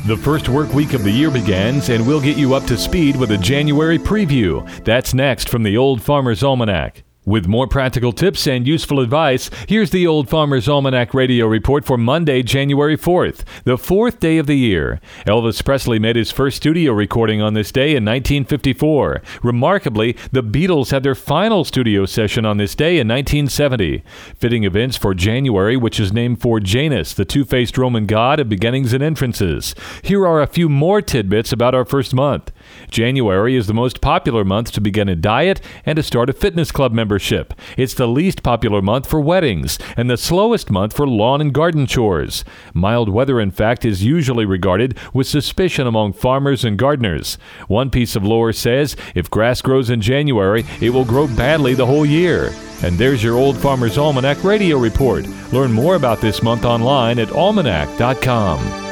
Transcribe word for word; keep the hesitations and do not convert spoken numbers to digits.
The first work week of the year begins, and we'll get you up to speed with a January preview. That's next from the Old Farmer's Almanac. With more practical tips and useful advice, here's the Old Farmer's Almanac radio report for Monday, January fourth, the fourth day of the year. Elvis Presley made his first studio recording on this day in nineteen fifty-four. Remarkably, the Beatles had their final studio session on this day in nineteen seventy. Fitting events for January, which is named for Janus, the two-faced Roman god of beginnings and entrances. Here are a few more tidbits about our first month. January is the most popular month to begin a diet and to start a fitness club membership. It's the least popular month for weddings and the slowest month for lawn and garden chores. Mild weather, in fact, is usually regarded with suspicion among farmers and gardeners. One piece of lore says if grass grows in January, it will grow badly the whole year. And there's your Old Farmer's Almanac radio report. Learn more about this month online at almanac dot com.